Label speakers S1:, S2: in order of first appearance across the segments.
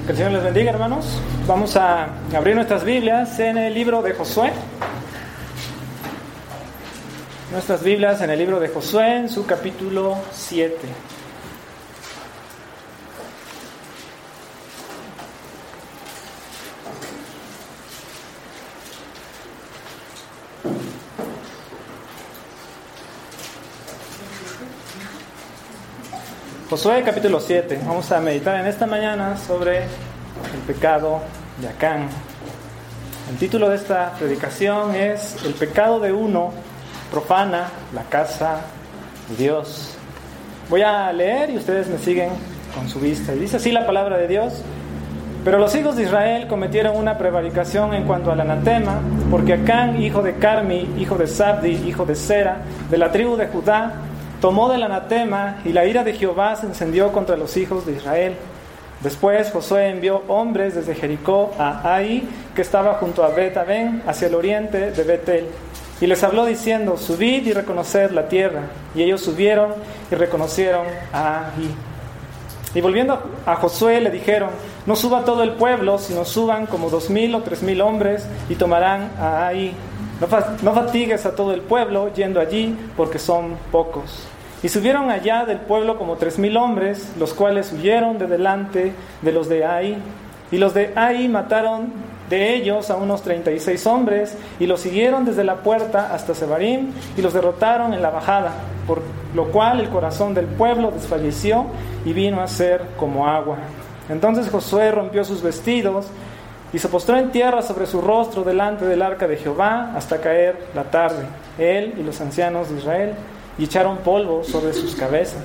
S1: Que el Señor les bendiga, hermanos. Vamos a abrir nuestras Biblias en el libro de Josué. Nuestras Biblias en el libro de Josué, en su capítulo 7. Josué capítulo 7. Vamos a meditar en esta mañana sobre el pecado de Acán. El título de esta predicación es El pecado de uno profana la casa de Dios. Voy a leer y ustedes me siguen con su vista. Y dice así la palabra de Dios: Pero los hijos de Israel cometieron una prevaricación en cuanto al anatema, porque Acán, hijo de Carmi, hijo de Sabdi, hijo de Sera, de la tribu de Judá, tomó del anatema, y la ira de Jehová se encendió contra los hijos de Israel. Después Josué envió hombres desde Jericó a Ai, que estaba junto a Bet-Aven, hacia el oriente de Betel, y les habló diciendo: Subid y reconoced la tierra. Y ellos subieron y reconocieron a Ai. Y volviendo a Josué le dijeron: No suba todo el pueblo, sino suban como 2,000 o 3,000 hombres, y tomarán a Ai. No fatigues a todo el pueblo yendo allí, porque son pocos. Y subieron allá del pueblo como 3,000 hombres, los cuales huyeron de delante de los de Ai. Y los de Ai mataron de ellos a unos 36 hombres, y los siguieron desde la puerta hasta Sebarim, y los derrotaron en la bajada, por lo cual el corazón del pueblo desfalleció y vino a ser como agua. Entonces Josué rompió sus vestidos y se postró en tierra sobre su rostro delante del arca de Jehová hasta caer la tarde, él y los ancianos de Israel, y echaron polvo sobre sus cabezas.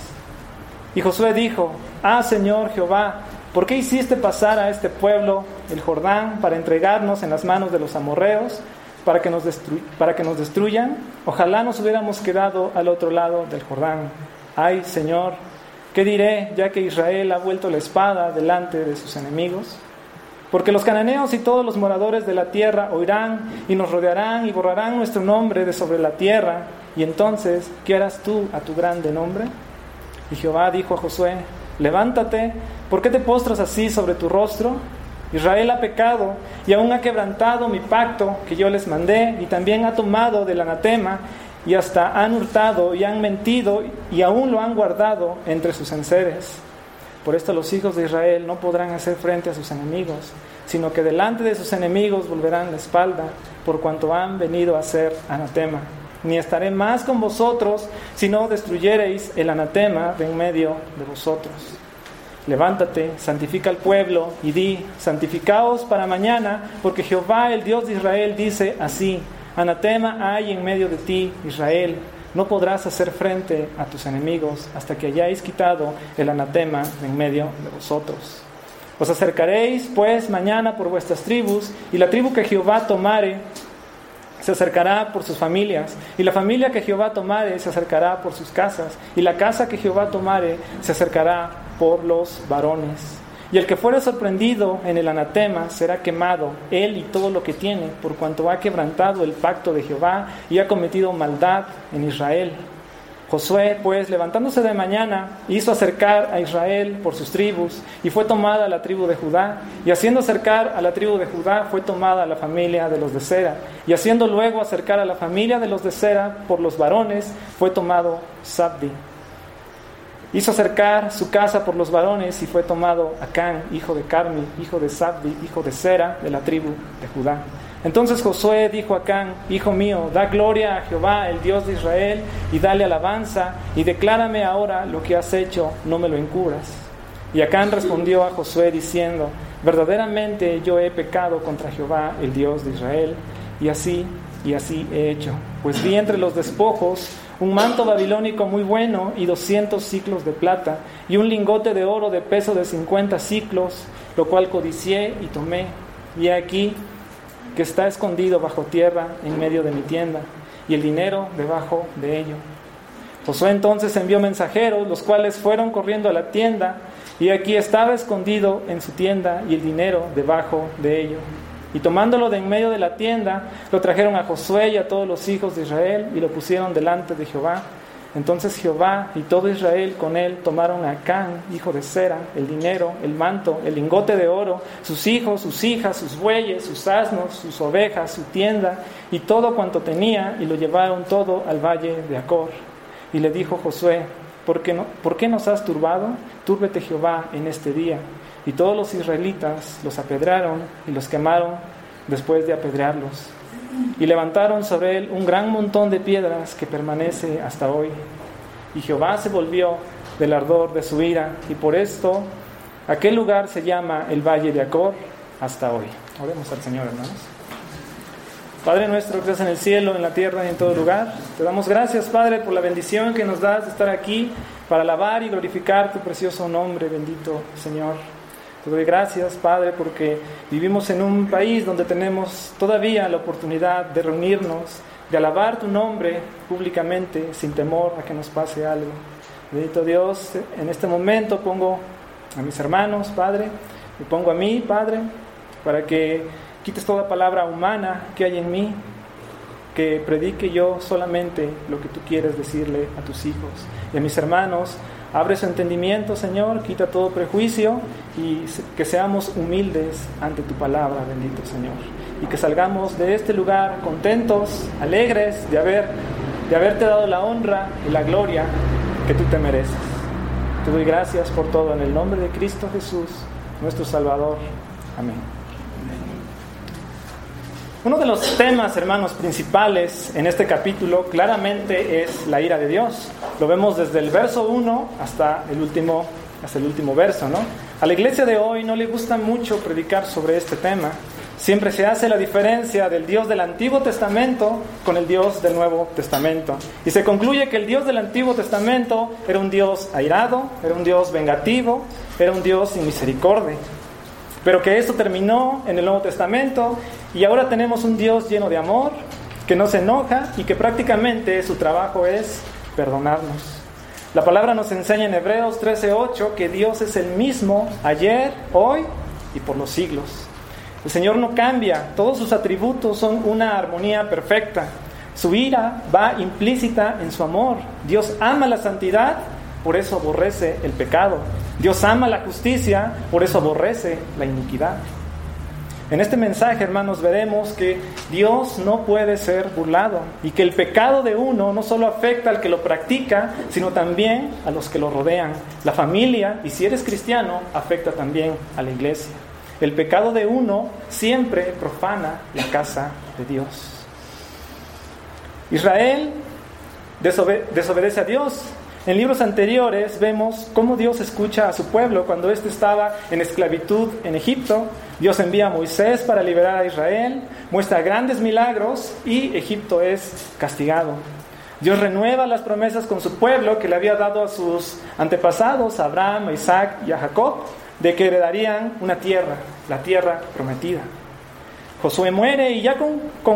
S1: Y Josué dijo: Señor Jehová, ¿por qué hiciste pasar a este pueblo el Jordán para entregarnos en las manos de los amorreos, para que nos destruyan? Ojalá nos hubiéramos quedado al otro lado del Jordán. Ay, Señor, ¿qué diré, ya que Israel ha vuelto la espada delante de sus enemigos? Porque los cananeos y todos los moradores de la tierra oirán y nos rodearán y borrarán nuestro nombre de sobre la tierra. Y entonces, ¿qué harás tú a tu grande nombre? Y Jehová dijo a Josué: Levántate, ¿por qué te postras así sobre tu rostro? Israel ha pecado y aún ha quebrantado mi pacto que yo les mandé, y también ha tomado del anatema, y hasta han hurtado y han mentido, y aún lo han guardado entre sus enseres. Por esto los hijos de Israel no podrán hacer frente a sus enemigos, sino que delante de sus enemigos volverán la espalda, por cuanto han venido a ser anatema. Ni estaré más con vosotros, si no destruyereis el anatema de en medio de vosotros. Levántate, santifica al pueblo, y di: santificaos para mañana, porque Jehová, el Dios de Israel, dice así: anatema hay en medio de ti, Israel. No podrás hacer frente a tus enemigos hasta que hayáis quitado el anatema de en medio de vosotros. Os acercaréis pues mañana por vuestras tribus, y la tribu que Jehová tomare se acercará por sus familias, y la familia que Jehová tomare se acercará por sus casas, y la casa que Jehová tomare se acercará por los varones. Y el que fuere sorprendido en el anatema será quemado, él y todo lo que tiene, por cuanto ha quebrantado el pacto de Jehová y ha cometido maldad en Israel. Josué, pues, levantándose de mañana, hizo acercar a Israel por sus tribus, y fue tomada la tribu de Judá, y haciendo acercar a la tribu de Judá, fue tomada la familia de los de Sera, y haciendo luego acercar a la familia de los de Sera por los varones, fue tomado Sabdi. Hizo acercar su casa por los varones, y fue tomado Acán, hijo de Carmi, hijo de Sabdi, hijo de Sera, de la tribu de Judá. Entonces Josué dijo a Acán: Hijo mío, da gloria a Jehová, el Dios de Israel, y dale alabanza, y declárame ahora lo que has hecho, no me lo encubras. Y Acán respondió a Josué diciendo: Verdaderamente yo he pecado contra Jehová, el Dios de Israel, y así he hecho. Pues vi entre los despojos un manto babilónico muy bueno y 200 siclos de plata, y un lingote de oro de peso de 50 siclos, lo cual codicié y tomé. Y aquí que está escondido bajo tierra en medio de mi tienda, y el dinero debajo de ello. Josué entonces envió mensajeros, los cuales fueron corriendo a la tienda, y aquí estaba escondido en su tienda, y el dinero debajo de ello. Y tomándolo de en medio de la tienda, lo trajeron a Josué y a todos los hijos de Israel, y lo pusieron delante de Jehová. Entonces Jehová y todo Israel con él tomaron a Acán, hijo de Zera, el dinero, el manto, el lingote de oro, sus hijos, sus hijas, sus bueyes, sus asnos, sus ovejas, su tienda y todo cuanto tenía, y lo llevaron todo al valle de Acor. Y le dijo Josué: ¿Por qué nos has turbado? Túrbete Jehová en este día. Y todos los israelitas los apedrearon y los quemaron después de apedrearlos. Y levantaron sobre él un gran montón de piedras que permanece hasta hoy. Y Jehová se volvió del ardor de su ira, y por esto aquel lugar se llama el Valle de Acor hasta hoy. Oremos al Señor, hermanos. Padre nuestro que estás en el cielo, en la tierra y en todo lugar, te damos gracias, Padre, por la bendición que nos das de estar aquí para alabar y glorificar tu precioso nombre, bendito Señor. Te doy gracias, Padre, porque vivimos en un país donde tenemos todavía la oportunidad de reunirnos, de alabar tu nombre públicamente, sin temor a que nos pase algo. Bendito Dios, en este momento pongo a mis hermanos, Padre, me pongo a mí, Padre, para que quites toda palabra humana que hay en mí, que predique yo solamente lo que tú quieres decirle a tus hijos. Y a mis hermanos, abre su entendimiento, Señor, quita todo prejuicio y que seamos humildes ante tu palabra, bendito Señor. Y que salgamos de este lugar contentos, alegres de haberte dado la honra y la gloria que tú te mereces. Te doy gracias por todo en el nombre de Cristo Jesús, nuestro Salvador. Amén. Uno de los temas, hermanos, principales en este capítulo claramente es la ira de Dios. Lo vemos desde el verso 1 hasta el último verso, ¿no? A la iglesia de hoy no le gusta mucho predicar sobre este tema. Siempre se hace la diferencia del Dios del Antiguo Testamento con el Dios del Nuevo Testamento. Y se concluye que el Dios del Antiguo Testamento era un Dios airado, era un Dios vengativo, era un Dios sin misericordia. Pero que esto terminó en el Nuevo Testamento y ahora tenemos un Dios lleno de amor, que no se enoja y que prácticamente su trabajo es perdonarnos. La palabra nos enseña en Hebreos 13:8 que Dios es el mismo ayer, hoy y por los siglos. El Señor no cambia, todos sus atributos son una armonía perfecta. Su ira va implícita en su amor. Dios ama la santidad, por eso aborrece el pecado. Dios ama la justicia, por eso aborrece la iniquidad. En este mensaje, hermanos, veremos que Dios no puede ser burlado y que el pecado de uno no solo afecta al que lo practica, sino también a los que lo rodean. La familia, y si eres cristiano, afecta también a la iglesia. El pecado de uno siempre profana la casa de Dios. Israel desobedece a Dios. En libros anteriores vemos cómo Dios escucha a su pueblo cuando éste estaba en esclavitud en Egipto. Dios envía a Moisés para liberar a Israel, muestra grandes milagros y Egipto es castigado. Dios renueva las promesas con su pueblo que le había dado a sus antepasados, a Abraham, a Isaac y a Jacob, de que heredarían una tierra, la tierra prometida. Moisés muere y ya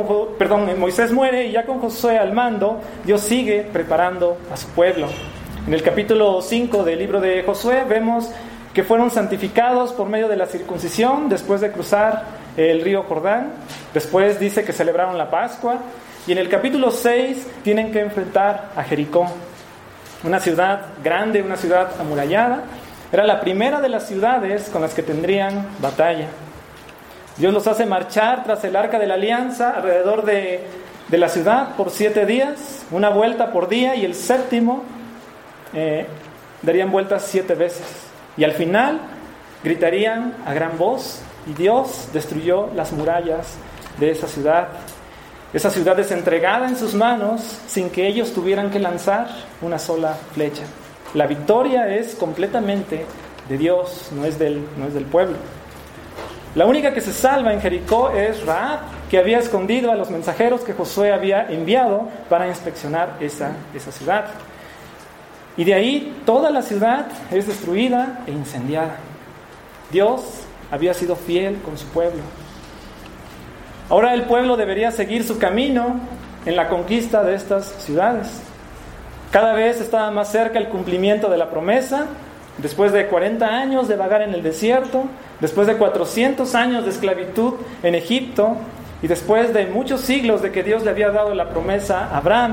S1: con Josué al mando, Dios sigue preparando a su pueblo. En el capítulo 5 del libro de Josué vemos que fueron santificados por medio de la circuncisión después de cruzar el río Jordán. Después dice que celebraron la Pascua. Y en el capítulo 6 tienen que enfrentar a Jericó, una ciudad grande, una ciudad amurallada. Era la primera de las ciudades con las que tendrían batalla. Dios los hace marchar tras el arca de la alianza alrededor de la ciudad por 7 días, una vuelta por día, y el séptimo darían vueltas 7 veces. Y al final gritarían a gran voz y Dios destruyó las murallas de esa ciudad. Esa ciudad es entregada en sus manos sin que ellos tuvieran que lanzar una sola flecha. La victoria es completamente de Dios, no es del pueblo. La única que se salva en Jericó es Rahab, que había escondido a los mensajeros que Josué había enviado para inspeccionar esa ciudad. Y de ahí toda la ciudad es destruida e incendiada. Dios había sido fiel con su pueblo. Ahora el pueblo debería seguir su camino en la conquista de estas ciudades. Cada vez estaba más cerca el cumplimiento de la promesa. Después de 40 años de vagar en el desierto, después de 400 años de esclavitud en Egipto, y después de muchos siglos de que Dios le había dado la promesa a Abraham,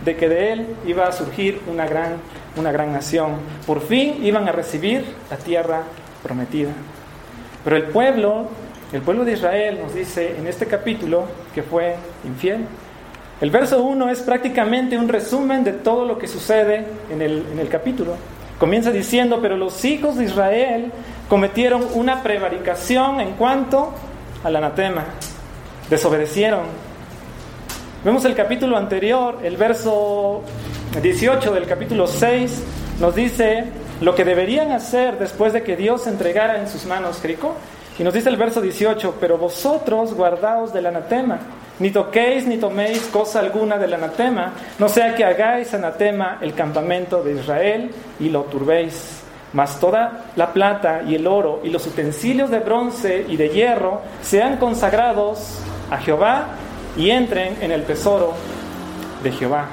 S1: de que de él iba a surgir una gran nación. Por fin iban a recibir la tierra prometida. Pero el pueblo de Israel nos dice en este capítulo que fue infiel. El verso 1 es prácticamente un resumen de todo lo que sucede en el capítulo. Comienza diciendo: pero los hijos de Israel cometieron una prevaricación en cuanto al anatema. Desobedecieron. Vemos el capítulo anterior, el verso 18 del capítulo 6, nos dice lo que deberían hacer después de que Dios entregara en sus manos Jericó. Y nos dice el verso 18: pero vosotros guardaos del anatema, ni toquéis ni toméis cosa alguna del anatema, no sea que hagáis anatema el campamento de Israel y lo turbéis. Mas toda la plata y el oro y los utensilios de bronce y de hierro sean consagrados a Jehová y entren en el tesoro de Jehová.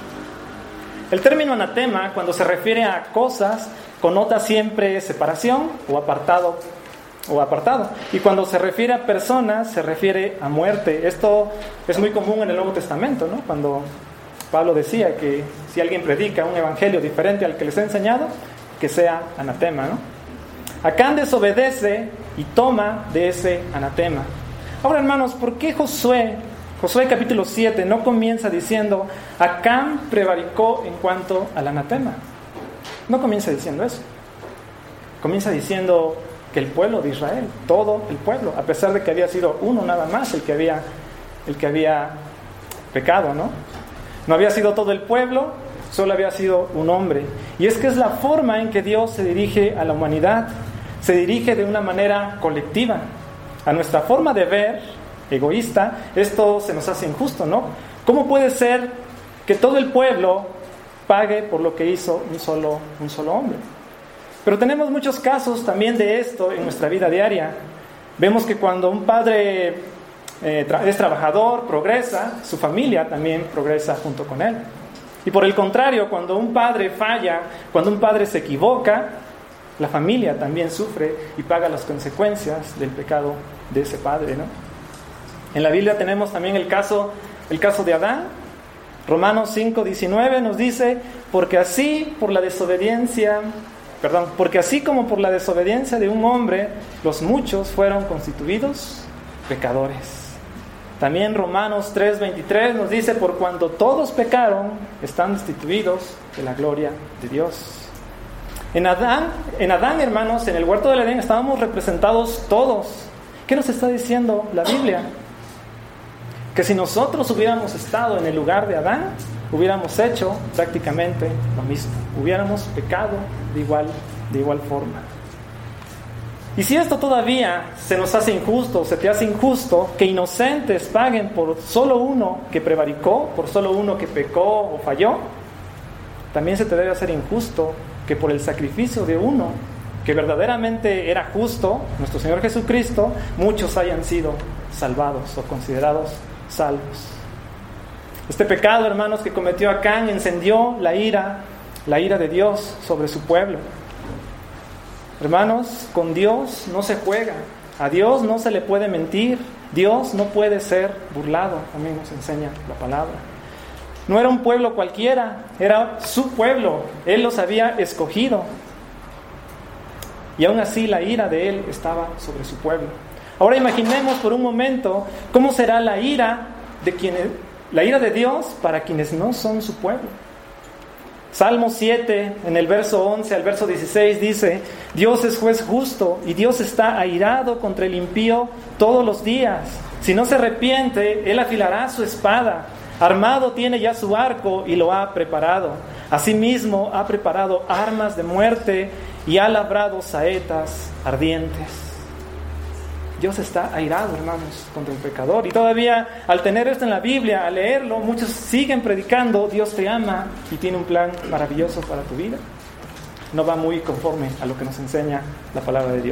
S1: El término anatema, cuando se refiere a cosas, connota siempre separación o apartado. Y cuando se refiere a personas, se refiere a muerte. Esto es muy común en el Nuevo Testamento, ¿no? Cuando Pablo decía que si alguien predica un evangelio diferente al que les ha enseñado, que sea anatema, ¿no? Acán desobedece y toma de ese anatema. Ahora, hermanos, ¿por qué Josué capítulo 7 no comienza diciendo Acán prevaricó en cuanto al anatema? No comienza diciendo eso. Comienza diciendo que el pueblo de Israel, todo el pueblo, a pesar de que había sido uno nada más el que había pecado, ¿no? No había sido todo el pueblo, solo había sido un hombre. Y es que es la forma en que Dios se dirige a la humanidad. Se dirige de una manera colectiva. A nuestra forma de ver, egoísta, esto se nos hace injusto, ¿no? ¿Cómo puede ser que todo el pueblo pague por lo que hizo un solo hombre? Pero tenemos muchos casos también de esto en nuestra vida diaria. Vemos que cuando un padre es trabajador, progresa, su familia también progresa junto con él. Y por el contrario, cuando un padre falla, cuando un padre se equivoca, la familia también sufre y paga las consecuencias del pecado de ese padre, ¿no? En la Biblia tenemos también el caso de Adán. Romanos 5:19 nos dice: porque así como por la desobediencia de un hombre, los muchos fueron constituidos pecadores. También Romanos 3:23 nos dice: por cuanto todos pecaron, están destituidos de la gloria de Dios. En Adán, hermanos, en el huerto del Edén estábamos representados todos. ¿Qué nos está diciendo la Biblia? Que si nosotros hubiéramos estado en el lugar de Adán, hubiéramos hecho prácticamente lo mismo. Hubiéramos pecado de igual forma. Y si esto todavía se nos hace injusto, se te hace injusto que inocentes paguen por solo uno que prevaricó, por solo uno que pecó o falló, también se te debe hacer injusto que por el sacrificio de uno que verdaderamente era justo, nuestro Señor Jesucristo, muchos hayan sido salvados o considerados salvos. Este pecado, hermanos, que cometió Acán encendió la ira de Dios sobre su pueblo. Hermanos, con Dios no se juega, a Dios no se le puede mentir, Dios no puede ser burlado, también nos enseña la palabra. No era un pueblo cualquiera, era su pueblo, Él los había escogido. Y aún así la ira de Él estaba sobre su pueblo. Ahora imaginemos por un momento cómo será la ira de Dios para quienes no son su pueblo. Salmo 7, en el verso 11 al verso 16 dice: Dios es juez justo y Dios está airado contra el impío todos los días. Si no se arrepiente, Él afilará su espada. Armado tiene ya su arco y lo ha preparado. Asimismo ha preparado armas de muerte y ha labrado saetas ardientes. Dios está airado, hermanos, contra el pecador. Y todavía, al tener esto en la Biblia, al leerlo, muchos siguen predicando: Dios te ama y tiene un plan maravilloso para tu vida. No va muy conforme a lo que nos enseña la palabra de Dios.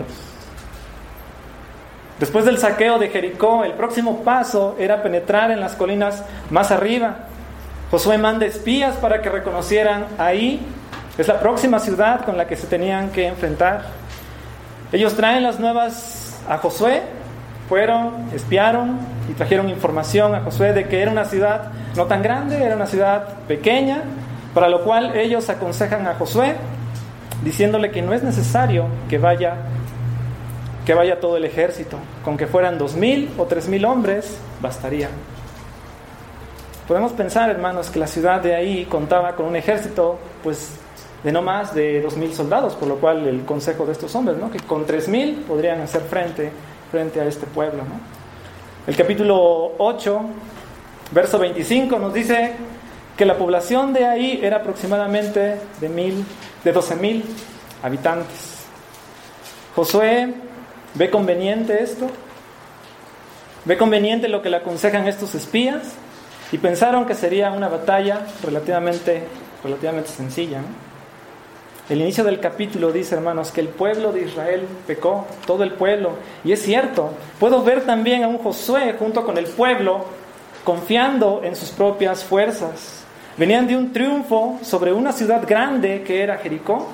S1: Después del saqueo de Jericó, el próximo paso era penetrar en las colinas más arriba. Josué manda espías para que reconocieran ahí. Es la próxima ciudad con la que se tenían que enfrentar. Ellos traen las nuevas a Josué fueron, espiaron y trajeron información a Josué de que era una ciudad no tan grande, era una ciudad pequeña, para lo cual ellos aconsejan a Josué diciéndole que no es necesario que vaya todo el ejército, con que fueran 2,000 o 3,000 hombres bastaría. Podemos pensar, hermanos, que la ciudad de ahí contaba con un ejército pues de no más de 2,000 soldados, por lo cual el consejo de estos hombres, ¿no?, que con 3,000 podrían hacer frente a este pueblo, ¿no? El capítulo 8, verso 25 nos dice que la población de ahí era aproximadamente de 12,000 habitantes. Josué ve conveniente esto, ve conveniente lo que le aconsejan estos espías, y pensaron que sería una batalla relativamente sencilla, ¿no? El inicio del capítulo dice, hermanos, que el pueblo de Israel pecó, todo el pueblo, y es cierto. Puedo ver también a un Josué junto con el pueblo confiando en sus propias fuerzas. Venían de un triunfo sobre una ciudad grande que era Jericó,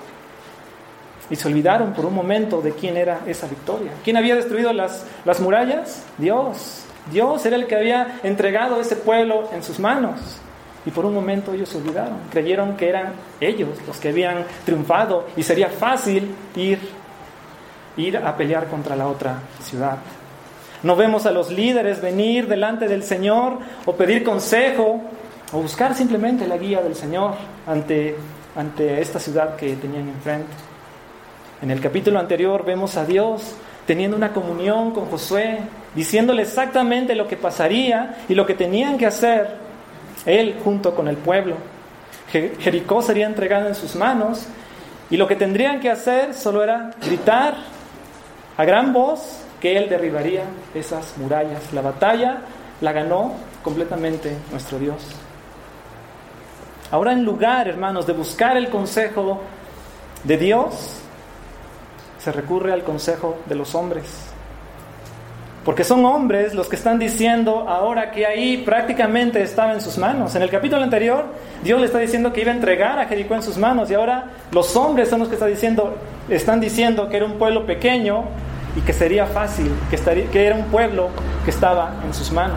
S1: y se olvidaron por un momento de quién era esa victoria. ¿Quién había destruido las murallas? Dios. Dios era el que había entregado ese pueblo en sus manos. Y por un momento ellos se olvidaron. Creyeron que eran ellos los que habían triunfado y sería fácil ir a pelear contra la otra ciudad. No vemos a los líderes venir delante del Señor o pedir consejo o buscar simplemente la guía del Señor ante esta ciudad que tenían enfrente. En el capítulo anterior vemos a Dios teniendo una comunión con Josué, diciéndole exactamente lo que pasaría y lo que tenían que hacer él junto con el pueblo. Jericó sería entregado en sus manos y lo que tendrían que hacer solo era gritar a gran voz que él derribaría esas murallas. La batalla la ganó completamente nuestro Dios. Ahora, en lugar, hermanos, de buscar el consejo de Dios, se recurre al consejo de los hombres. Porque son hombres los que están diciendo ahora que ahí prácticamente estaba en sus manos. En el capítulo anterior, Dios le está diciendo que iba a entregar a Jericó en sus manos, y ahora los hombres son los que están diciendo que era un pueblo pequeño y que sería fácil, que era un pueblo que estaba en sus manos.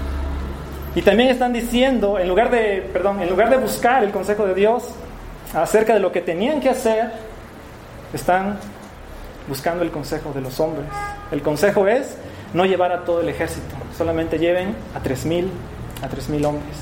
S1: Y también están diciendo, en lugar de buscar el consejo de Dios acerca de lo que tenían que hacer, están buscando el consejo de los hombres. El consejo es no llevar a todo el ejército, solamente lleven a 3,000 hombres.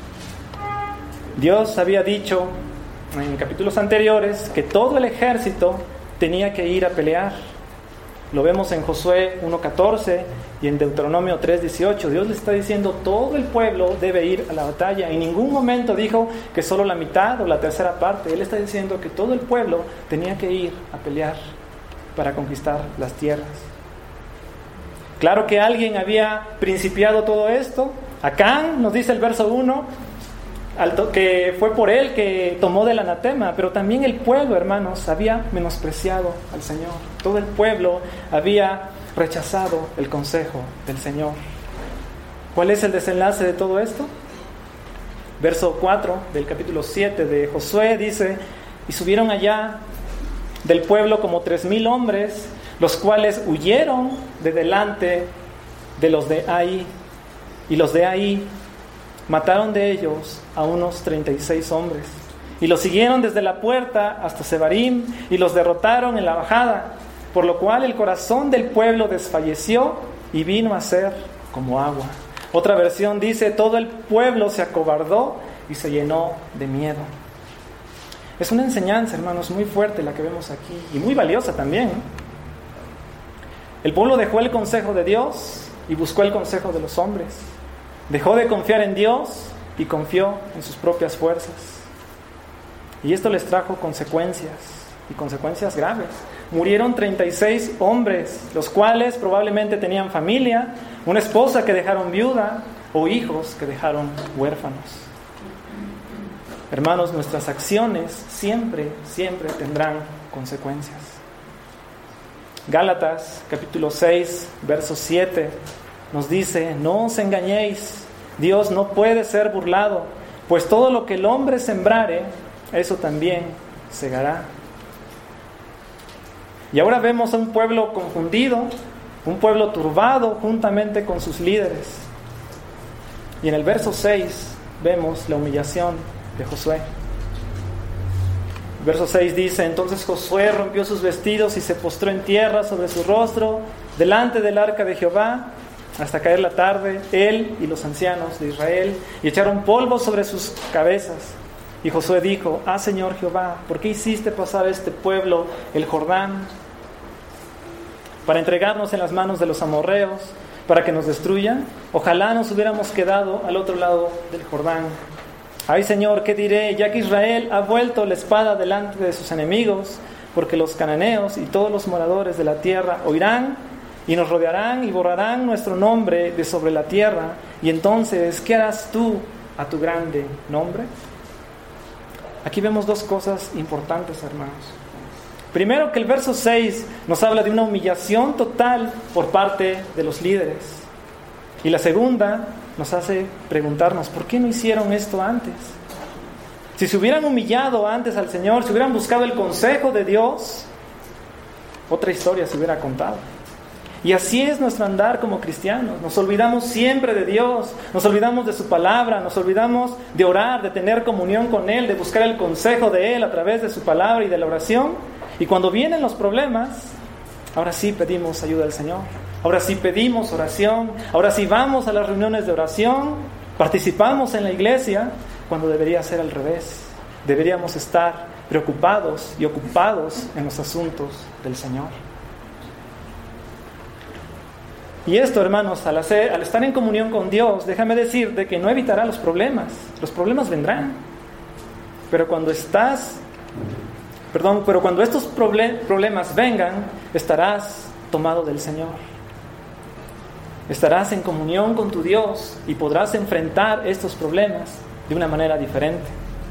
S1: Dios había dicho en capítulos anteriores que todo el ejército tenía que ir a pelear. Lo vemos en Josué 1:14 y en Deuteronomio 3:18. Dios le está diciendo todo el pueblo debe ir a la batalla. En ningún momento dijo que solo la mitad o la tercera parte. Él está diciendo que todo el pueblo tenía que ir a pelear para conquistar las tierras. Claro que alguien había principiado todo esto. Acán, nos dice el verso 1, que fue por él que tomó del anatema, pero también el pueblo, hermanos, había menospreciado al Señor. Todo el pueblo había rechazado el consejo del Señor. ¿Cuál es el desenlace de todo esto? Verso 4 del capítulo 7 de Josué dice: y subieron allá del pueblo como 3,000 hombres, los cuales huyeron de delante de los de Ai, y los de Ai mataron de ellos a unos 36 hombres, y los siguieron desde la puerta hasta Sebarim, y los derrotaron en la bajada, por lo cual el corazón del pueblo desfalleció y vino a ser como agua. Otra versión dice: todo el pueblo se acobardó y se llenó de miedo. Es una enseñanza, hermanos, muy fuerte la que vemos aquí, y muy valiosa también. El pueblo dejó el consejo de Dios y buscó el consejo de los hombres. Dejó de confiar en Dios y confió en sus propias fuerzas. Y esto les trajo consecuencias, y consecuencias graves. Murieron 36 hombres, los cuales probablemente tenían familia, una esposa que dejaron viuda o hijos que dejaron huérfanos. Hermanos, nuestras acciones siempre tendrán consecuencias. Gálatas capítulo 6, verso 7 nos dice: no os engañéis, Dios no puede ser burlado, pues todo lo que el hombre sembrare, eso también segará. Y ahora vemos a un pueblo confundido, un pueblo turbado juntamente con sus líderes. Y en el verso 6 vemos la humillación de Josué. El verso 6 dice: entonces Josué rompió sus vestidos y se postró en tierra sobre su rostro delante del arca de Jehová hasta caer la tarde, él y los ancianos de Israel, y echaron polvo sobre sus cabezas. Y Josué dijo: ah, Señor Jehová, ¿por qué hiciste pasar a este pueblo el Jordán para entregarnos en las manos de los amorreos, para que nos destruyan? Ojalá nos hubiéramos quedado al otro lado del Jordán. Ay, Señor, ¿qué diré? Ya que Israel ha vuelto la espada delante de sus enemigos, porque los cananeos y todos los moradores de la tierra oirán y nos rodearán y borrarán nuestro nombre de sobre la tierra. Y entonces, ¿qué harás tú a tu grande nombre? Aquí vemos dos cosas importantes, hermanos. Primero, que el verso 6 nos habla de una humillación total por parte de los líderes. Y la segunda nos hace preguntarnos: ¿por qué no hicieron esto antes? Si se hubieran humillado antes al Señor, si hubieran buscado el consejo de Dios, otra historia se hubiera contado. Y así es nuestro andar como cristianos. Nos olvidamos siempre de Dios, nos olvidamos de su palabra, nos olvidamos de orar, de tener comunión con Él, de buscar el consejo de Él a través de su palabra y de la oración. Y cuando vienen los problemas, ahora sí pedimos ayuda al Señor. Ahora sí pedimos oración. Ahora sí vamos a las reuniones de oración. Participamos en la iglesia, cuando debería ser al revés. Deberíamos estar preocupados y ocupados en los asuntos del Señor. Y esto, hermanos, al estar en comunión con Dios, déjame decirte que no evitará los problemas. Los problemas vendrán. Pero cuando estos problemas vengan, estarás tomado del Señor. Estarás en comunión con tu Dios y podrás enfrentar estos problemas de una manera diferente.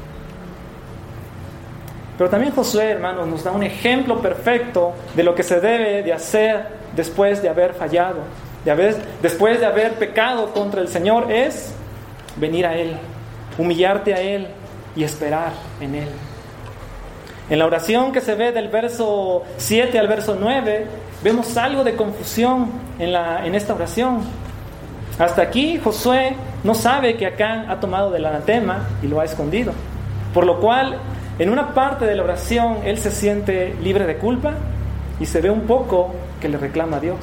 S1: Pero también Josué, hermanos, nos da un ejemplo perfecto de lo que se debe de hacer después de haber fallado, después de haber pecado contra el Señor, es venir a Él, humillarte a Él y esperar en Él. En la oración que se ve del verso 7 al verso 9, vemos algo de confusión en esta oración. Hasta aquí Josué no sabe que Acán ha tomado del anatema y lo ha escondido, por lo cual en una parte de la oración él se siente libre de culpa y se ve un poco que le reclama a Dios.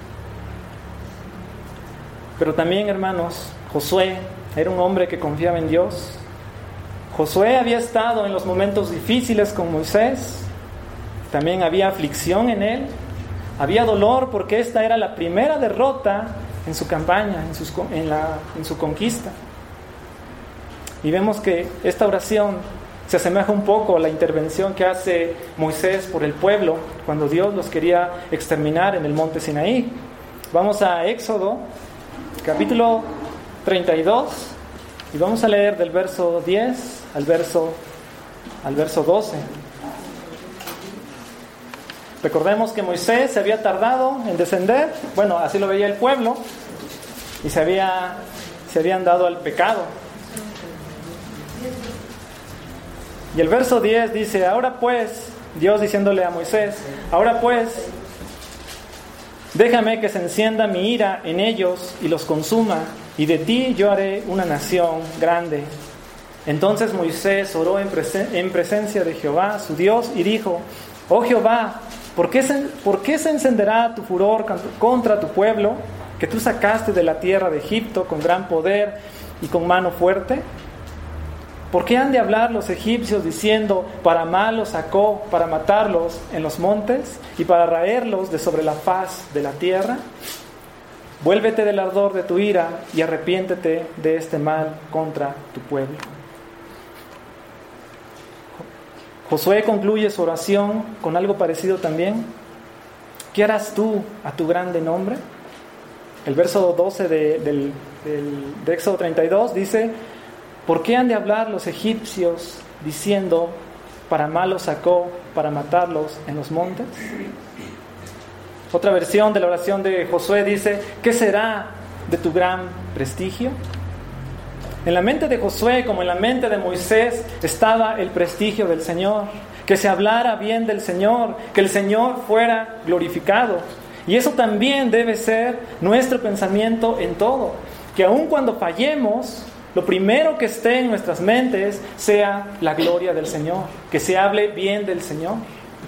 S1: Pero también, hermanos, Josué era un hombre que confiaba en Dios. Josué había estado en los momentos difíciles con Moisés. También había aflicción en él. Había dolor porque esta era la primera derrota en su campaña, en su conquista. Y vemos que esta oración se asemeja un poco a la intervención que hace Moisés por el pueblo cuando Dios los quería exterminar en el monte Sinaí. Vamos a Éxodo, capítulo 32, y vamos a leer del verso 10 al verso 12. Recordemos que Moisés se había tardado en descender, bueno, así lo veía el pueblo, y se habían dado al pecado. Y el verso 10 dice: ahora pues, Dios diciéndole a Moisés, ahora pues, déjame que se encienda mi ira en ellos y los consuma, y de ti yo haré una nación grande. Entonces Moisés oró en presencia de Jehová, su Dios, y dijo: oh Jehová, ¿por qué se encenderá tu furor contra tu pueblo, que tú sacaste de la tierra de Egipto con gran poder y con mano fuerte? ¿Por qué han de hablar los egipcios diciendo: para mal los sacó, para matarlos en los montes y para raerlos de sobre la faz de la tierra? Vuélvete del ardor de tu ira y arrepiéntete de este mal contra tu pueblo. Josué concluye su oración con algo parecido también. ¿Qué harás tú a tu grande nombre? El verso 12 de Éxodo 32 dice: ¿por qué han de hablar los egipcios diciendo: para mal los sacó, para matarlos en los montes? Otra versión de la oración de Josué dice: ¿qué será de tu gran prestigio? En la mente de Josué, como en la mente de Moisés, estaba el prestigio del Señor, que se hablara bien del Señor, que el Señor fuera glorificado. Y eso también debe ser nuestro pensamiento en todo. Que aun cuando fallemos, lo primero que esté en nuestras mentes sea la gloria del Señor. Que se hable bien del Señor.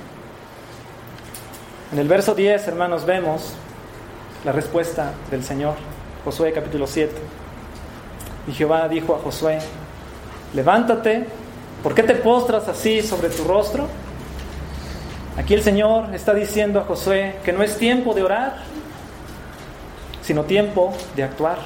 S1: En el verso 10, hermanos, vemos la respuesta del Señor. Josué capítulo 7. Y Jehová dijo a Josué: levántate, ¿por qué te postras así sobre tu rostro? Aquí el Señor está diciendo a Josué que no es tiempo de orar, sino tiempo de actuar.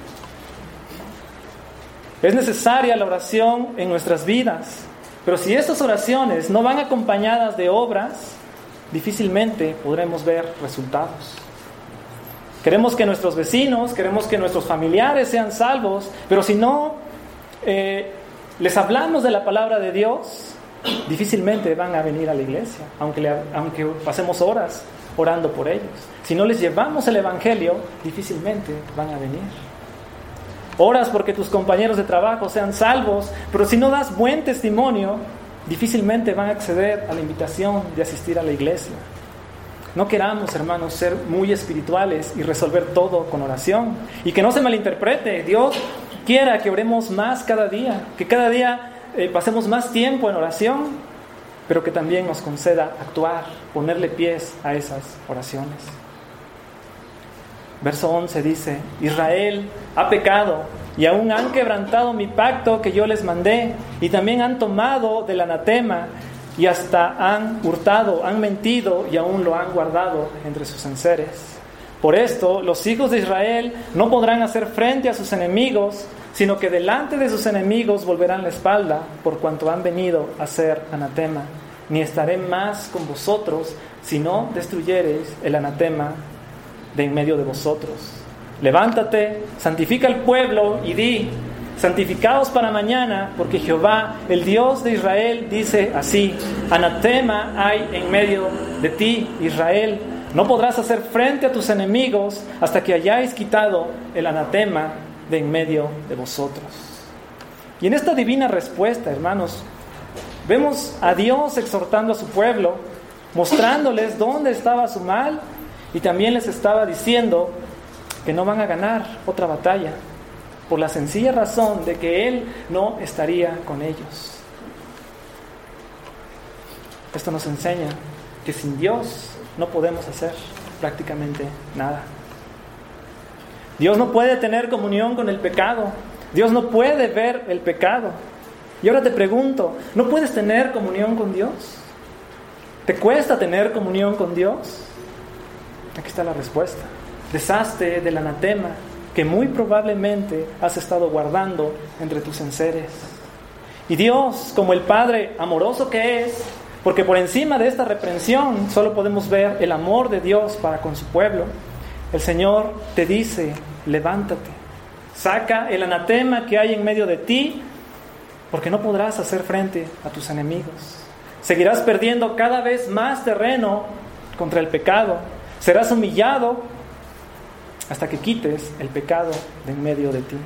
S1: Es necesaria la oración en nuestras vidas, pero si estas oraciones no van acompañadas de obras, difícilmente podremos ver resultados. Queremos que nuestros vecinos, queremos que nuestros familiares sean salvos, pero si no les hablamos de la palabra de Dios, difícilmente van a venir a la iglesia, aunque pasemos horas orando por ellos. Si no les llevamos el evangelio, difícilmente van a venir. Oras porque tus compañeros de trabajo sean salvos, pero si no das buen testimonio, difícilmente van a acceder a la invitación de asistir a la iglesia. No queramos, hermanos, ser muy espirituales y resolver todo con oración. Y que no se malinterprete. Dios quiera que oremos más cada día, que cada día pasemos más tiempo en oración, pero que también nos conceda actuar, ponerle pies a esas oraciones. Verso 11 dice: Israel ha pecado y aún han quebrantado mi pacto que yo les mandé, y también han tomado del anatema y hasta han hurtado, han mentido y aún lo han guardado entre sus enseres. Por esto los hijos de Israel no podrán hacer frente a sus enemigos, sino que delante de sus enemigos volverán la espalda, por cuanto han venido a ser anatema. Ni estaré más con vosotros, si no destruyereis el anatema de en medio de vosotros. Levántate, santifica al pueblo y di: santificaos para mañana, porque Jehová, el Dios de Israel, dice así: anatema hay en medio de ti, Israel. No podrás hacer frente a tus enemigos hasta que hayáis quitado el anatema de en medio de vosotros. Y en esta divina respuesta, hermanos, vemos a Dios exhortando a su pueblo, mostrándoles dónde estaba su mal, y también les estaba diciendo que no van a ganar otra batalla, por la sencilla razón de que Él no estaría con ellos. Esto nos enseña que sin Dios no podemos hacer prácticamente nada. Dios no puede tener comunión con el pecado. Dios no puede ver el pecado. Y ahora te pregunto, ¿no puedes tener comunión con Dios? ¿Te cuesta tener comunión con Dios? Aquí está la respuesta. Deshazte del anatema que muy probablemente has estado guardando entre tus enseres. Y Dios, como el Padre amoroso que es, porque por encima de esta reprensión solo podemos ver el amor de Dios para con su pueblo, el Señor te dice: levántate, saca el anatema que hay en medio de ti, porque no podrás hacer frente a tus enemigos. Seguirás perdiendo cada vez más terreno contra el pecado. Serás humillado hasta que quites el pecado de en medio de ti.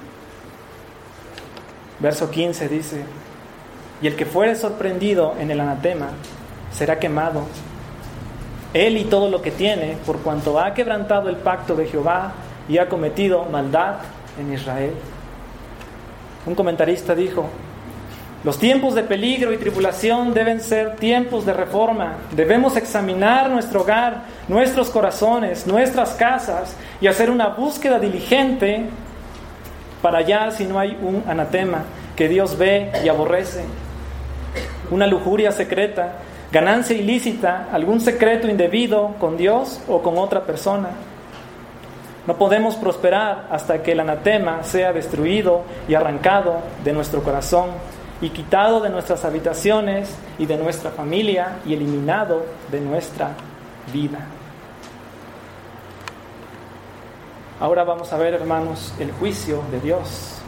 S1: Verso 15 dice: y el que fuere sorprendido en el anatema será quemado, él y todo lo que tiene, por cuanto ha quebrantado el pacto de Jehová y ha cometido maldad en Israel. Un comentarista dijo: los tiempos de peligro y tribulación deben ser tiempos de reforma. Debemos examinar nuestro hogar, nuestros corazones, nuestras casas, y hacer una búsqueda diligente para hallar si no hay un anatema que Dios ve y aborrece. Una lujuria secreta, ganancia ilícita, algún secreto indebido con Dios o con otra persona. No podemos prosperar hasta que el anatema sea destruido y arrancado de nuestro corazón, y quitado de nuestras habitaciones y de nuestra familia, y eliminado de nuestra vida. Ahora vamos a ver, hermanos, el juicio de Dios.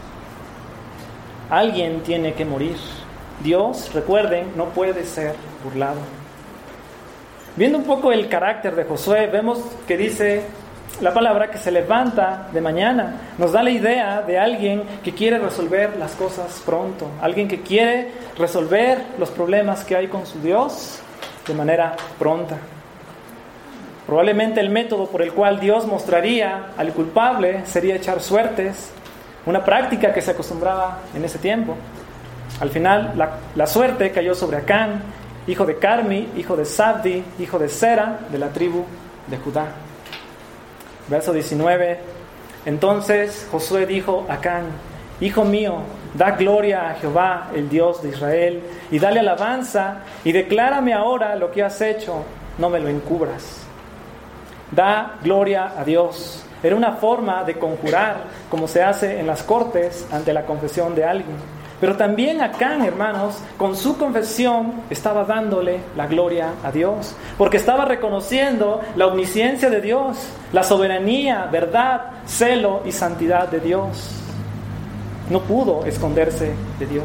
S1: Alguien tiene que morir. Dios, recuerden, no puede ser burlado. Viendo un poco el carácter de Josué, vemos que dice la palabra que se levanta de mañana. Nos da la idea de alguien que quiere resolver las cosas pronto, alguien que quiere resolver los problemas que hay con su Dios de manera pronta. Probablemente el método por el cual Dios mostraría al culpable sería echar suertes, una práctica que se acostumbraba en ese tiempo. Al final, la suerte cayó sobre Acán, hijo de Carmi, hijo de Zabdi, hijo de Sera, de la tribu de Judá. Verso 19. Entonces Josué dijo a Acán: Hijo mío, da gloria a Jehová, el Dios de Israel, y dale alabanza, y declárame ahora lo que has hecho, no me lo encubras. Da gloria a Dios. Era una forma de conjurar, como se hace en las cortes ante la confesión de alguien. Pero también Acán, hermanos, con su confesión estaba dándole la gloria a Dios, porque estaba reconociendo la omnisciencia de Dios, la soberanía, verdad, celo y santidad de Dios. No pudo esconderse de Dios.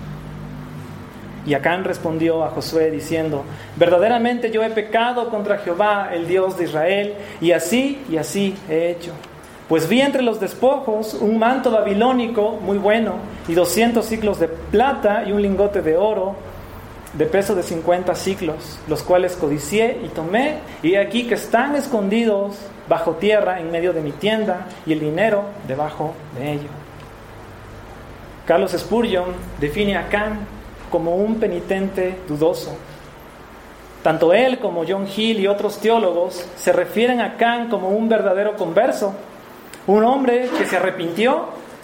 S1: Y Acán respondió a Josué diciendo: verdaderamente yo he pecado contra Jehová, el Dios de Israel, y así he hecho. Pues vi entre los despojos un manto babilónico muy bueno, y 200 siclos de plata y un lingote de oro de peso de 50 siclos, los cuales codicié y tomé, y he aquí que están escondidos bajo tierra en medio de mi tienda, y el dinero debajo de ello. Carlos Spurgeon define a Acán como un penitente dudoso. Tanto él como John Hill y otros teólogos se refieren a Acán como un verdadero converso, un hombre que se arrepintió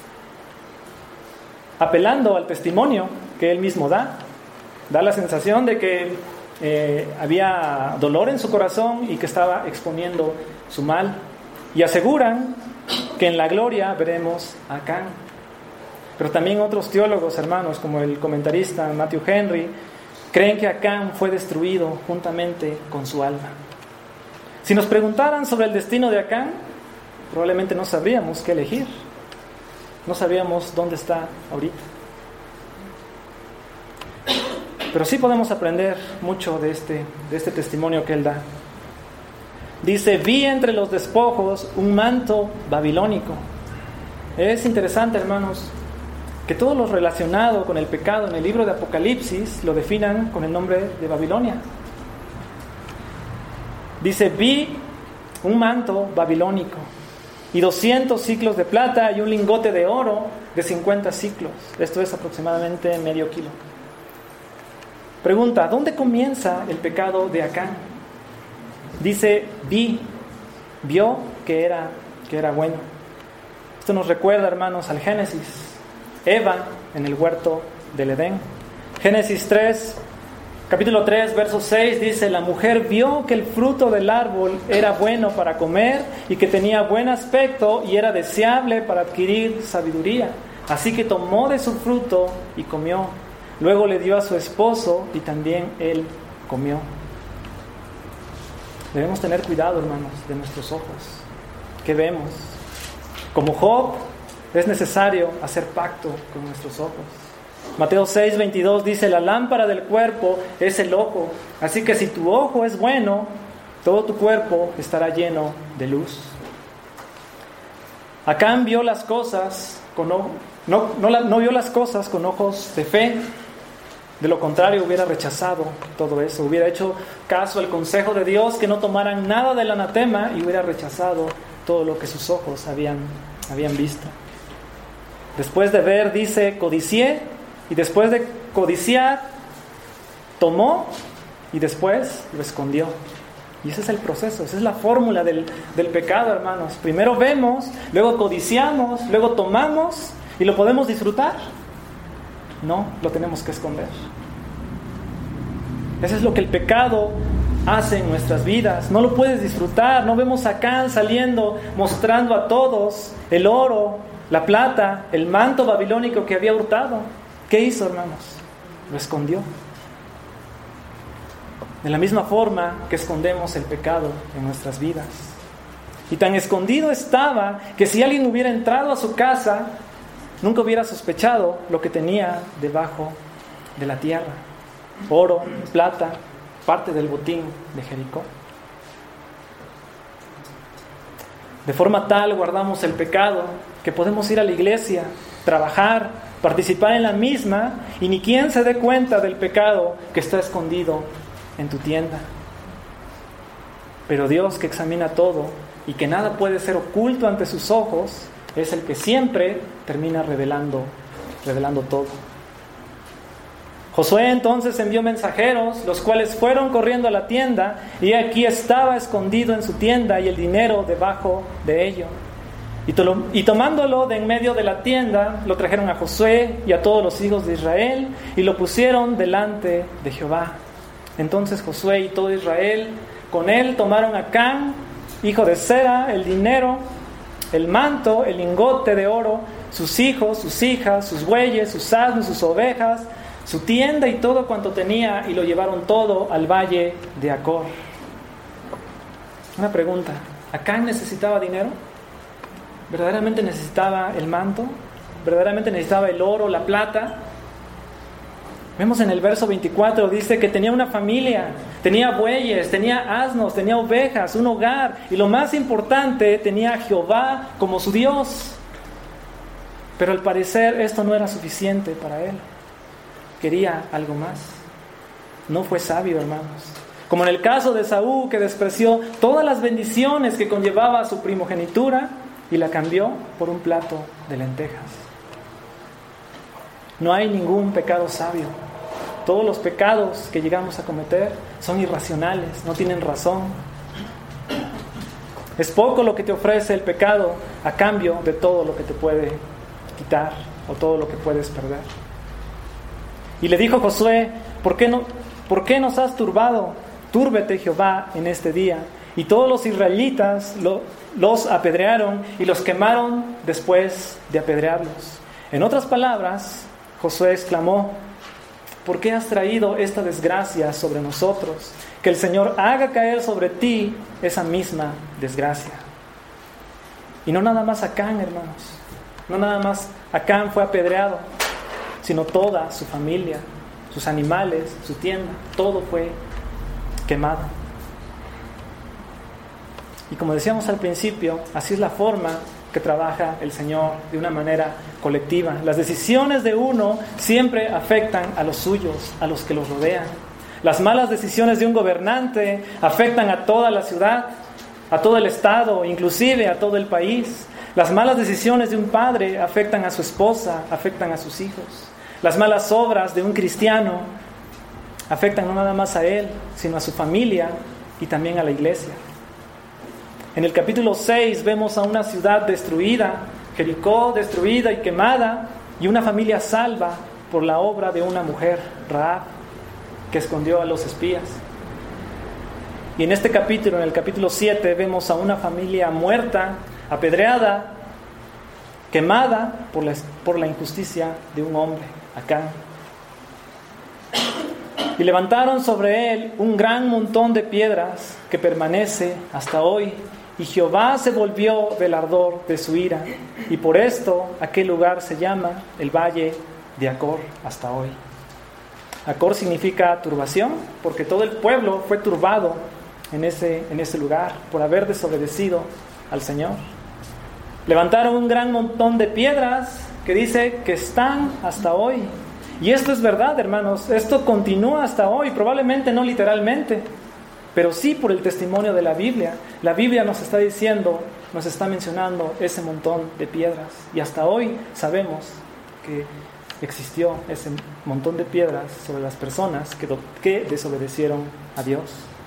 S1: apelando al testimonio que él mismo da. Da la sensación de que había dolor en su corazón y que estaba exponiendo su mal. Y aseguran que en la gloria veremos a Acán. Pero también otros teólogos, hermanos, como el comentarista Matthew Henry, creen que Acán fue destruido juntamente con su alma. Si nos preguntaran sobre el destino de Acán, probablemente no sabríamos qué elegir. No sabríamos dónde está ahorita. Pero sí podemos aprender mucho de este testimonio que él da. Dice: vi entre los despojos un manto babilónico. Es interesante, hermanos, que todo lo relacionado con el pecado en el libro de Apocalipsis lo definan con el nombre de Babilonia. Dice: vi un manto babilónico y 200 siclos de plata y un lingote de oro de 50 siclos. Esto es aproximadamente medio kilo. Pregunta: ¿dónde comienza el pecado de Acán? Dice: vio que era bueno. Esto nos recuerda, hermanos, al Génesis. Eva en el huerto del Edén. Génesis 3, capítulo 3, verso 6 dice: la mujer vio que el fruto del árbol era bueno para comer y que tenía buen aspecto y era deseable para adquirir sabiduría. Así que tomó de su fruto y comió. Luego le dio a su esposo y también él comió. Debemos tener cuidado, hermanos, de nuestros ojos. ¿Qué vemos? Como Job, es necesario hacer pacto con nuestros ojos. Mateo 6:22 dice: la lámpara del cuerpo es el ojo. Así que si tu ojo es bueno, todo tu cuerpo estará lleno de luz. Acán vio las cosas no vio las cosas con ojos de fe. De lo contrario, hubiera rechazado todo eso. Hubiera hecho caso al consejo de Dios, que no tomaran nada del anatema, y hubiera rechazado todo lo que sus ojos habían visto. Después de ver, dice: codicié, y después de codiciar, tomó, y después lo escondió. Y ese es el proceso, esa es la fórmula del pecado, hermanos. Primero vemos, luego codiciamos, luego tomamos, y lo podemos disfrutar. No, lo tenemos que esconder. Eso es lo que el pecado hace en nuestras vidas. No lo puedes disfrutar. No vemos a Acán saliendo, mostrando a todos el oro, la plata, el manto babilónico que había hurtado. ¿Qué hizo, hermanos? Lo escondió. De la misma forma que escondemos el pecado en nuestras vidas. Y tan escondido estaba que si alguien hubiera entrado a su casa, nunca hubiera sospechado lo que tenía debajo de la tierra: oro, plata, parte del botín de Jericó. De forma tal guardamos el pecado que podemos ir a la iglesia, trabajar, participar en la misma, y ni quien se dé cuenta del pecado que está escondido en tu tienda. Pero Dios, que examina todo y que nada puede ser oculto ante sus ojos, es el que siempre termina revelando todo. Josué entonces envió mensajeros, los cuales fueron corriendo a la tienda, y aquí estaba escondido en su tienda y el dinero debajo de ello. Y tomándolo de en medio de la tienda, lo trajeron a Josué y a todos los hijos de Israel, y lo pusieron delante de Jehová. Entonces Josué y todo Israel con él tomaron a Acán, hijo de Zera, el dinero, el manto, el lingote de oro, sus hijos, sus hijas, sus bueyes, sus asnos, sus ovejas, su tienda y todo cuanto tenía, y lo llevaron todo al valle de Acor. Una pregunta: ¿Acán necesitaba dinero? ¿Verdaderamente necesitaba el manto? ¿Verdaderamente necesitaba el oro, la plata? Vemos en el verso 24, dice que tenía una familia, tenía bueyes, tenía asnos, tenía ovejas, un hogar, y lo más importante, tenía a Jehová como su Dios. Pero al parecer esto no era suficiente para él. Quería algo más. No fue sabio, hermanos. Como en el caso de Saúl, que despreció todas las bendiciones que conllevaba su primogenitura y la cambió por un plato de lentejas. No hay ningún pecado sabio. Todos los pecados que llegamos a cometer son irracionales, no tienen razón. Es poco lo que te ofrece el pecado a cambio de todo lo que te puede quitar o todo lo que puedes perder. Y le dijo Josué: ¿por qué nos has turbado? Túrbete Jehová en este día. Y todos los israelitas los apedrearon y los quemaron después de apedrearlos. En otras palabras, Josué exclamó: ¿por qué has traído esta desgracia sobre nosotros? Que el Señor haga caer sobre ti esa misma desgracia. Y no nada más Acán, hermanos. No nada más Acán fue apedreado, sino toda su familia, sus animales, su tienda, todo fue quemado. Y como decíamos al principio, así es la forma que trabaja el Señor, de una manera colectiva. Las decisiones de uno siempre afectan a los suyos, a los que los rodean. Las malas decisiones de un gobernante afectan a toda la ciudad, a todo el estado, inclusive a todo el país. Las malas decisiones de un padre afectan a su esposa, afectan a sus hijos. Las malas obras de un cristiano afectan no nada más a él, sino a su familia y también a la iglesia. En el capítulo 6 vemos a una ciudad destruida, Jericó destruida y quemada, y una familia salva por la obra de una mujer, Rahab, que escondió a los espías. Y en este capítulo, en el capítulo 7, vemos a una familia muerta, apedreada, quemada por la injusticia de un hombre, Acán. Y levantaron sobre él un gran montón de piedras que permanece hasta hoy. Y Jehová se volvió del ardor de su ira, y por esto aquel lugar se llama el Valle de Acor hasta hoy. Acor significa turbación, porque todo el pueblo fue turbado en ese lugar por haber desobedecido al Señor. Levantaron un gran montón de piedras que dice que están hasta hoy. Y esto es verdad, hermanos, esto continúa hasta hoy, probablemente no literalmente, pero sí por el testimonio de la Biblia. La Biblia nos está diciendo, nos está mencionando ese montón de piedras. Y hasta hoy sabemos que existió ese montón de piedras sobre las personas que desobedecieron a Dios.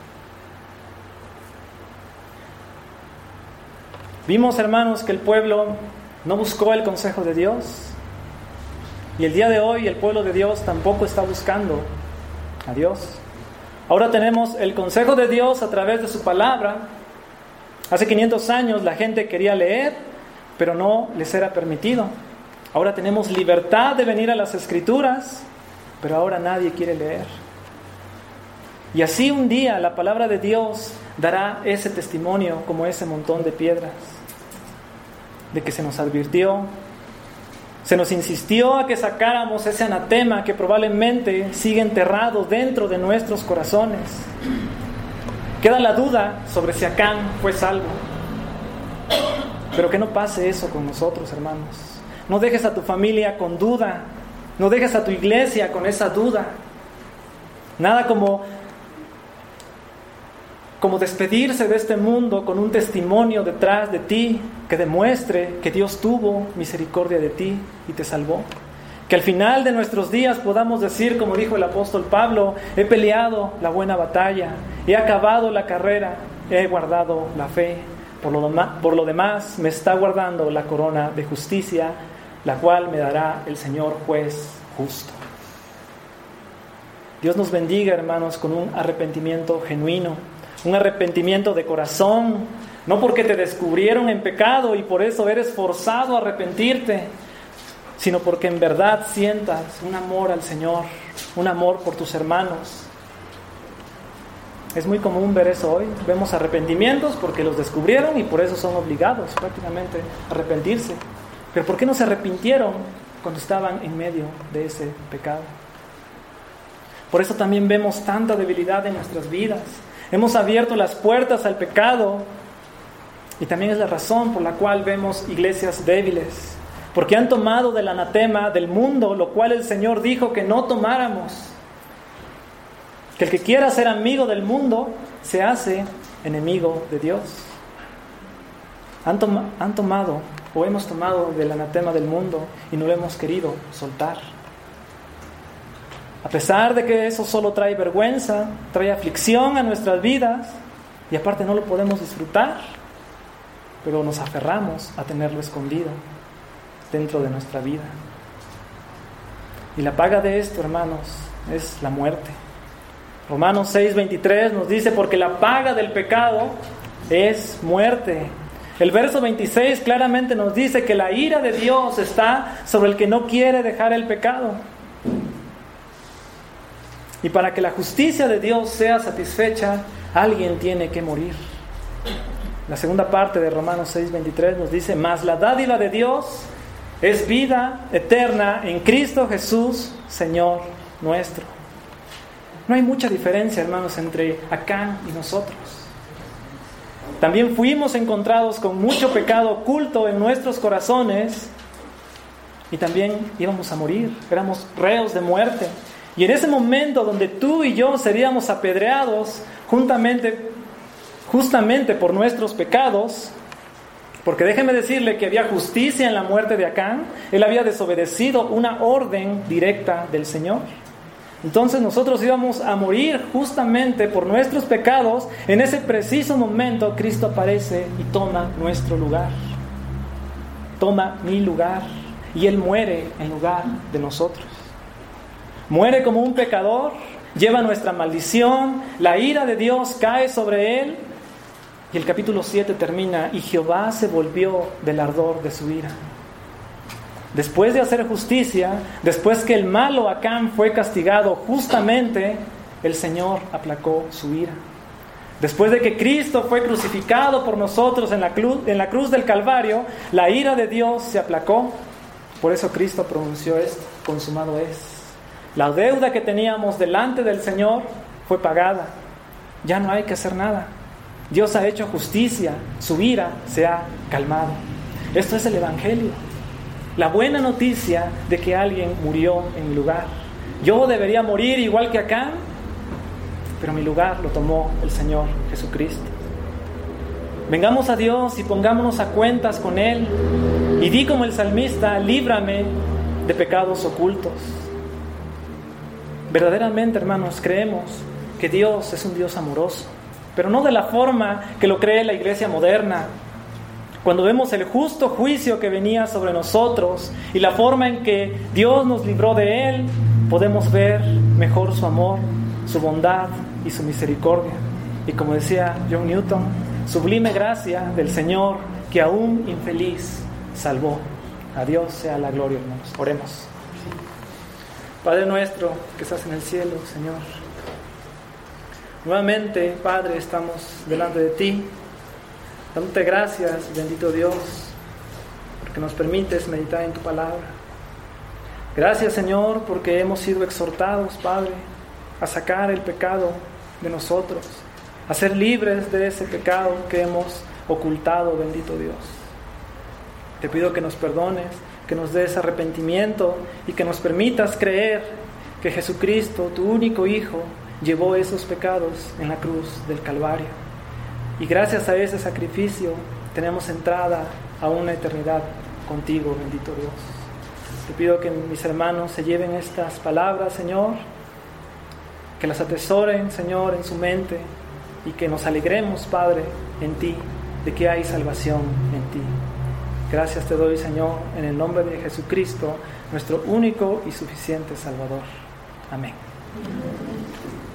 S1: Vimos, hermanos, que el pueblo no buscó el consejo de Dios. Y el día de hoy el pueblo de Dios tampoco está buscando a Dios. Ahora tenemos el consejo de Dios a través de su palabra. Hace 500 años la gente quería leer, pero no les era permitido. Ahora tenemos libertad de venir a las Escrituras, pero ahora nadie quiere leer. Y así un día la palabra de Dios dará ese testimonio como ese montón de piedras, de que se nos advirtió, se nos insistió a que sacáramos ese anatema que probablemente sigue enterrado dentro de nuestros corazones. Queda la duda sobre si Acán fue salvo. Pero que no pase eso con nosotros, hermanos. No dejes a tu familia con duda. No dejes a tu iglesia con esa duda. Nada como como despedirse de este mundo con un testimonio detrás de ti que demuestre que Dios tuvo misericordia de ti y te salvó. Que al final de nuestros días podamos decir, como dijo el apóstol Pablo: he peleado la buena batalla, he acabado la carrera, he guardado la fe. Por lo demás me está guardando la corona de justicia, la cual me dará el Señor juez justo. Dios nos bendiga, hermanos, con un arrepentimiento genuino, un arrepentimiento de corazón, no porque te descubrieron en pecado y por eso eres forzado a arrepentirte, sino porque en verdad sientas un amor al Señor, un amor por tus hermanos. Es muy común ver eso hoy. Vemos arrepentimientos porque los descubrieron y por eso son obligados prácticamente a arrepentirse. Pero ¿por qué no se arrepintieron cuando estaban en medio de ese pecado? Por eso también vemos tanta debilidad en nuestras vidas. Hemos abierto las puertas al pecado y también es la razón por la cual vemos iglesias débiles. Porque han tomado del anatema del mundo, lo cual el Señor dijo que no tomáramos. Que el que quiera ser amigo del mundo se hace enemigo de Dios. Han tomado o hemos tomado del anatema del mundo y no lo hemos querido soltar. A pesar de que eso solo trae vergüenza, trae aflicción a nuestras vidas y aparte no lo podemos disfrutar, pero nos aferramos a tenerlo escondido dentro de nuestra vida. Y la paga de esto, hermanos, es la muerte. Romanos 6:23 nos dice: porque la paga del pecado es muerte. El verso 26 claramente nos dice que la ira de Dios está sobre el que no quiere dejar el pecado. Y para que la justicia de Dios sea satisfecha, alguien tiene que morir. La segunda parte de Romanos 6:23 nos dice: mas la dádiva de Dios es vida eterna en Cristo Jesús, Señor nuestro. No hay mucha diferencia, hermanos, entre Acán y nosotros. También fuimos encontrados con mucho pecado oculto en nuestros corazones y también íbamos a morir, éramos reos de muerte. Y en ese momento donde tú y yo seríamos apedreados justamente por nuestros pecados, porque déjeme decirle que había justicia en la muerte de Acán, él había desobedecido una orden directa del Señor. Entonces nosotros íbamos a morir justamente por nuestros pecados. En ese preciso momento Cristo aparece y toma nuestro lugar. Toma mi lugar. Y Él muere en lugar de nosotros. Muere como un pecador, lleva nuestra maldición, la ira de Dios cae sobre Él. Y el capítulo 7 termina: y Jehová se volvió del ardor de su ira. Después de hacer justicia, después que el malo Acán fue castigado justamente, el Señor aplacó su ira. Después de que Cristo fue crucificado por nosotros en la cruz del Calvario, la ira de Dios se aplacó. Por eso Cristo pronunció esto: consumado es. La deuda que teníamos delante del Señor fue pagada. Ya no hay que hacer nada. Dios ha hecho justicia, su ira se ha calmado. Esto es el Evangelio. La buena noticia de que alguien murió en mi lugar. Yo debería morir igual que Acán, pero mi lugar lo tomó el Señor Jesucristo. Vengamos a Dios y pongámonos a cuentas con Él. Y di como el salmista: líbrame de pecados ocultos. Verdaderamente, hermanos, creemos que Dios es un Dios amoroso, pero no de la forma que lo cree la iglesia moderna. Cuando vemos el justo juicio que venía sobre nosotros y la forma en que Dios nos libró de él, podemos ver mejor su amor, su bondad y su misericordia. Y como decía John Newton, sublime gracia del Señor que aún infeliz salvó. A Dios sea la gloria, hermanos. Oremos. Padre nuestro que estás en el cielo, Señor, nuevamente, Padre, estamos delante de ti, dándote gracias, bendito Dios, porque nos permites meditar en tu palabra. Gracias, Señor, porque hemos sido exhortados, Padre, a sacar el pecado de nosotros, a ser libres de ese pecado que hemos ocultado, bendito Dios. Te pido que nos perdones, que nos des arrepentimiento y que nos permitas creer que Jesucristo, tu único Hijo, llevó esos pecados en la cruz del Calvario. Y gracias a ese sacrificio tenemos entrada a una eternidad contigo, bendito Dios. Te pido que mis hermanos se lleven estas palabras, Señor, que las atesoren, Señor, en su mente, y que nos alegremos, Padre, en ti, de que hay salvación en ti. Gracias te doy, Señor, en el nombre de Jesucristo, nuestro único y suficiente Salvador. Amén.